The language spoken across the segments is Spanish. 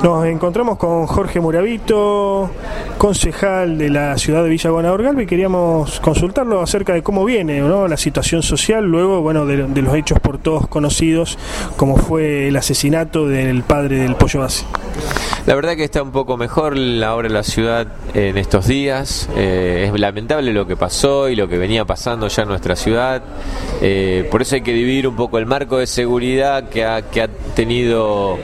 Nos encontramos con Jorge Muravito, concejal de la ciudad de Villa Gobernador Galvez, y queríamos consultarlo acerca de cómo viene, ¿no?, la situación social luego, de los hechos por todos conocidos, como fue el asesinato del padre del Pollo Bassi. La verdad que está un poco mejor ahora la ciudad en estos días. Es lamentable lo que pasó y lo que venía pasando ya en nuestra ciudad. Por eso hay que dividir un poco el marco de seguridad que ha tenido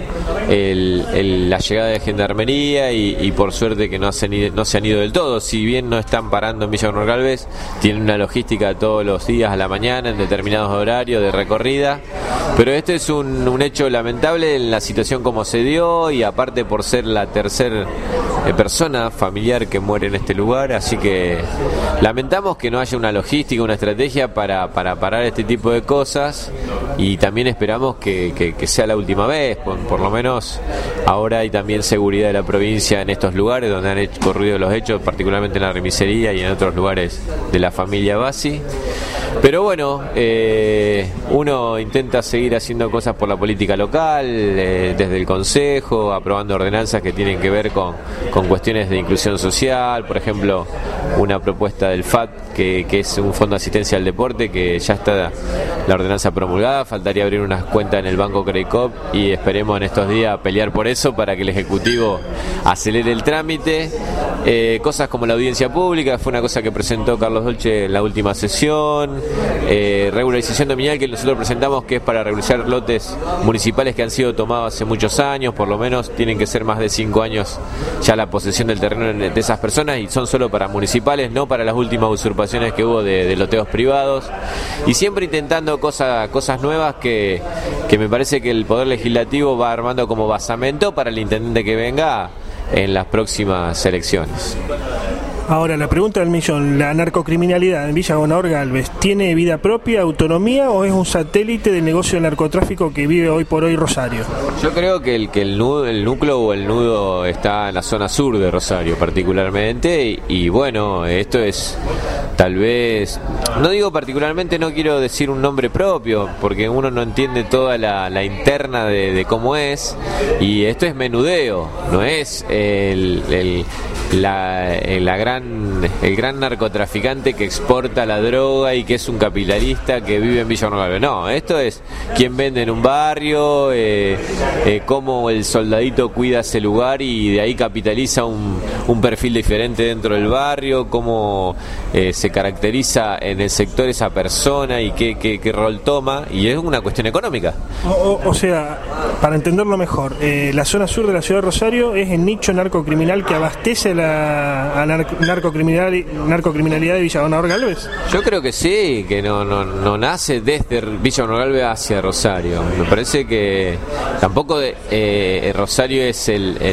la llegada de Gendarmería y por suerte que no se han ido del todo. Si bien no están parando en Villa Gobernador Galvez, tienen una logística todos los días a la mañana en determinados horarios de recorrida. Pero este es un hecho lamentable en la situación como se dio, y aparte por ser la tercera persona familiar que muere en este lugar, así que lamentamos que no haya una logística, una estrategia para parar este tipo de cosas, y también esperamos que sea la última vez. Por lo menos ahora hay también seguridad de la provincia en estos lugares donde han ocurrido los hechos, particularmente en la remisería y en otros lugares de la familia Bassi. Pero bueno, uno intenta seguir haciendo cosas por la política local, desde el Consejo, aprobando ordenanzas que tienen que ver con cuestiones de inclusión social. Por ejemplo, una propuesta del FAT, que es un fondo de asistencia al deporte, que ya está la ordenanza promulgada. Faltaría abrir unas cuentas en el Banco Credicop y esperemos en estos días pelear por eso para que el Ejecutivo acelere el trámite. Cosas como la audiencia pública, fue una cosa que presentó Carlos Dolce en la última sesión. Regularización nominal, que nosotros presentamos, que es para regularizar lotes municipales que han sido tomados hace muchos años. Por lo menos tienen que ser más de 5 años ya la posesión del terreno de esas personas, y son solo para municipales, no para las últimas usurpaciones que hubo de loteos privados. Y siempre intentando cosas nuevas que me parece que el Poder Legislativo va armando como basamento para el intendente que venga en las próximas elecciones. Ahora, la pregunta del millón: ¿la narcocriminalidad en Villa Gobernador Galvez tiene vida propia, autonomía, o es un satélite del negocio del narcotráfico que vive hoy por hoy Rosario? Yo creo que el núcleo o el nudo está en la zona sur de Rosario particularmente, y bueno, esto es tal vez, no digo particularmente, no quiero decir un nombre propio porque uno no entiende toda la interna de cómo es, y esto es menudeo, no es el gran narcotraficante que exporta la droga y que es un capitalista que vive en Villa Gobernador Galvez. No, esto es quien vende en un barrio, cómo el soldadito cuida ese lugar y de ahí capitaliza un perfil diferente dentro del barrio, cómo se caracteriza en el sector esa persona y qué rol toma, y es una cuestión económica. O sea, para entenderlo mejor, la zona sur de la ciudad de Rosario es el nicho narcocriminal que abastece a narcocriminalidad de Villa Gobernador Galvez. Yo creo que sí, que no nace desde Villa Gobernador Galvez hacia Rosario. Me parece que tampoco Rosario es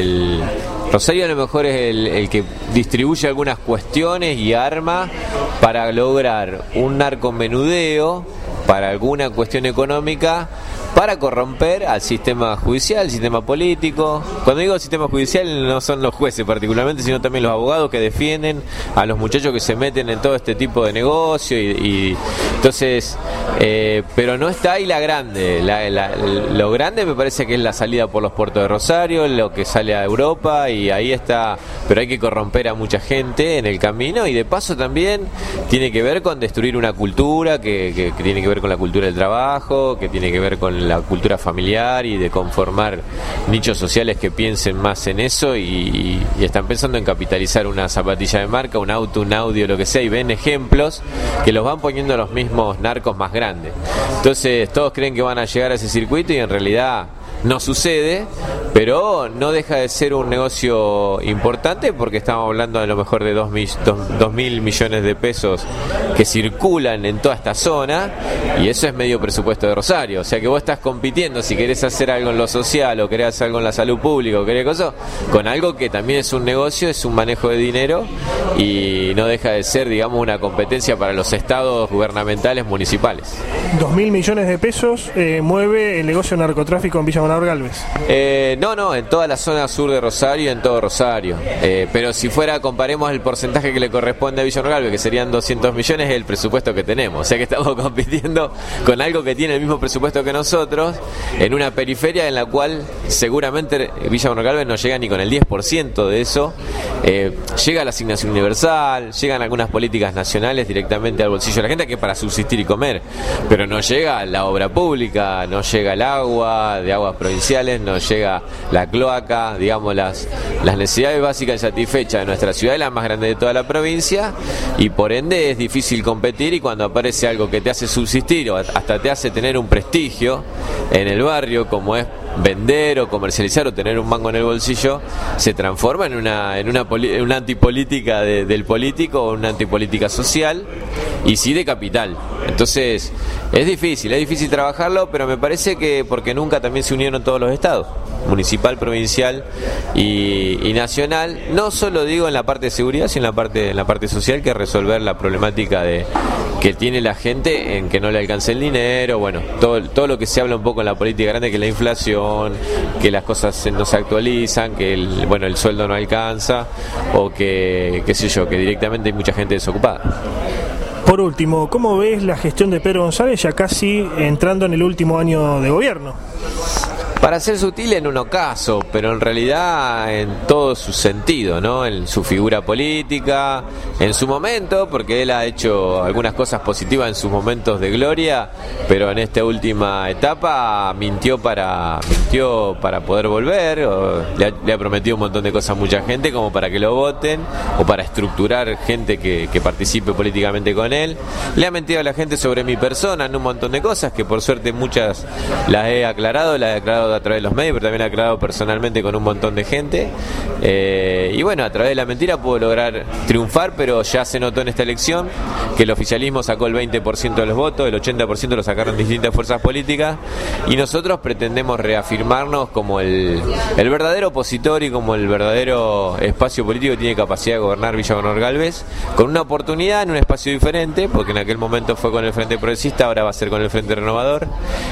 Rosario a lo mejor es el que distribuye algunas cuestiones y arma para lograr un narcomenudeo, para alguna cuestión económica, para corromper al sistema judicial, al sistema político. Cuando digo sistema judicial no son los jueces particularmente, sino también los abogados que defienden a los muchachos que se meten en todo este tipo de negocio, y entonces, pero no está ahí la grande. Lo grande me parece que es la salida por los puertos de Rosario, lo que sale a Europa, y ahí está. Pero hay que corromper a mucha gente en el camino, y de paso también tiene que ver con destruir una cultura que tiene que ver con la cultura del trabajo, que tiene que ver con la cultura familiar, y de conformar nichos sociales que piensen más en eso, y están pensando en capitalizar una zapatilla de marca, un auto, un audio, lo que sea, y ven ejemplos que los van poniendo los mismos narcos más grandes. Entonces todos creen que van a llegar a ese circuito, y en realidad no sucede, pero no deja de ser un negocio importante, porque estamos hablando a lo mejor de 2.000 millones de pesos que circulan en toda esta zona, y eso es medio presupuesto de Rosario. O sea que vos estás compitiendo, si querés hacer algo en lo social, o querés hacer algo en la salud pública, o querés cosas, con algo que también es un negocio, es un manejo de dinero, y no deja de ser, digamos, una competencia para los estados gubernamentales municipales. 2.000 millones de pesos mueve el negocio de narcotráfico en Villa Gobernador Galvez. No, en toda la zona sur de Rosario, en todo Rosario. Pero si comparemos el porcentaje que le corresponde a Villa Norgalve, que serían 200 millones, es el presupuesto que tenemos. O sea que estamos compitiendo con algo que tiene el mismo presupuesto que nosotros, en una periferia en la cual seguramente Villa Norgalve no llega ni con el 10% de eso. Llega la asignación universal, llegan algunas políticas nacionales directamente al bolsillo de la gente, que es para subsistir y comer, pero no llega la obra pública, no llega el agua, de aguas provinciales, no llega la cloaca, digamos, las necesidades básicas satisfechas de nuestra ciudad, es la más grande de toda la provincia, y por ende es difícil competir, y cuando aparece algo que te hace subsistir o hasta te hace tener un prestigio en el barrio, como es vender o comercializar o tener un mango en el bolsillo, se transforma en una antipolítica del político, o una antipolítica social, y sí de capital. Entonces es difícil trabajarlo, pero me parece que porque nunca también se unieron todos los estados, municipal, provincial y nacional, no solo digo en la parte de seguridad, sino en la parte social, que es resolver la problemática que tiene la gente en que no le alcance el dinero, bueno, todo lo que se habla un poco en la política grande, que la inflación, que las cosas no se actualizan, que el sueldo no alcanza, o que qué sé yo, que directamente hay mucha gente desocupada. Por último, ¿cómo ves la gestión de Pedro González, ya casi entrando en el último año de gobierno? Para ser sutil, en un ocaso, pero en realidad en todo su sentido, ¿no? En su figura política, en su momento, porque él ha hecho algunas cosas positivas en sus momentos de gloria, pero en esta última etapa mintió para poder volver, le ha prometido un montón de cosas a mucha gente como para que lo voten, o para estructurar gente que participe políticamente con él. Le ha mentido a la gente sobre mi persona en un montón de cosas, que por suerte muchas las he aclarado a través de los medios, pero también he aclarado personalmente con un montón de gente, y bueno, a través de la mentira pudo lograr triunfar, pero ya se notó en esta elección que el oficialismo sacó el 20% de los votos, el 80% lo sacaron distintas fuerzas políticas, y nosotros pretendemos reafirmarnos como el verdadero opositor y como el verdadero espacio político que tiene capacidad de gobernar Villa Norgalve, con una oportunidad en un espacio diferente, porque en aquel momento fue con el Frente Progresista, ahora va a ser con el Frente Renovador,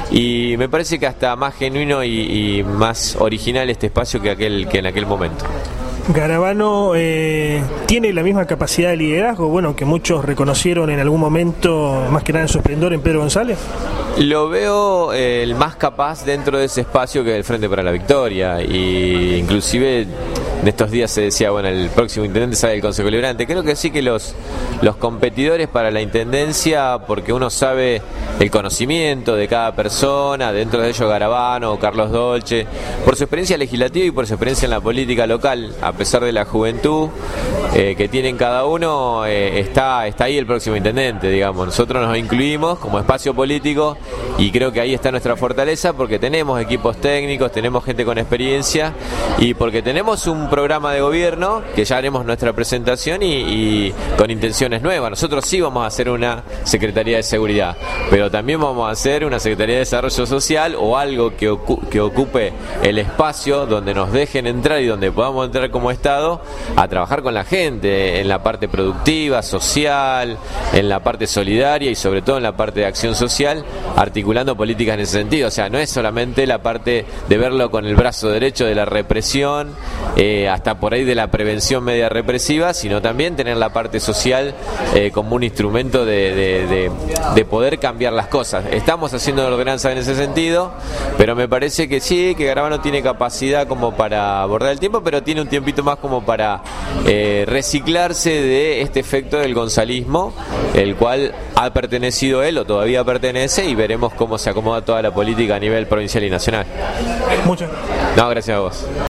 y me parece que hasta más genuino y más original este espacio que en aquel momento. Garabano tiene la misma capacidad de liderazgo, bueno, que muchos reconocieron en algún momento, más que nada en su esplendor, en Pedro González. Lo veo el más capaz dentro de ese espacio que el Frente para la Victoria, y inclusive en estos días se decía, bueno, el próximo intendente sale del Consejo Deliberante. Creo que sí, que los competidores para la intendencia, porque uno sabe el conocimiento de cada persona, dentro de ellos Garabano o Carlos Dolce, por su experiencia legislativa y por su experiencia en la política local, a pesar de la juventud que tienen cada uno, está ahí el próximo intendente, digamos. Nosotros nos incluimos como espacio político, y creo que ahí está nuestra fortaleza, porque tenemos equipos técnicos, tenemos gente con experiencia, y porque tenemos un programa de gobierno que ya haremos nuestra presentación y con intenciones nuevas. Nosotros sí vamos a hacer una Secretaría de Seguridad, pero también vamos a hacer una Secretaría de Desarrollo Social, o algo que ocupe el espacio donde nos dejen entrar y donde podamos entrar como Estado a trabajar con la gente, en la parte productiva, social, en la parte solidaria y sobre todo en la parte de acción social, articulando políticas en ese sentido. O sea, no es solamente la parte de verlo con el brazo derecho de la represión, hasta por ahí de la prevención media represiva, sino también tener la parte social como un instrumento de poder cambiar las cosas. Estamos haciendo ordenanza en ese sentido, pero me parece que sí, que Garabano tiene capacidad como para abordar el tiempo, pero tiene un tiempito más como para reciclarse de este efecto del gonzalismo, el cual ha pertenecido él o todavía pertenece, y veremos cómo se acomoda toda la política a nivel provincial y nacional. Muchas gracias. No, gracias a vos.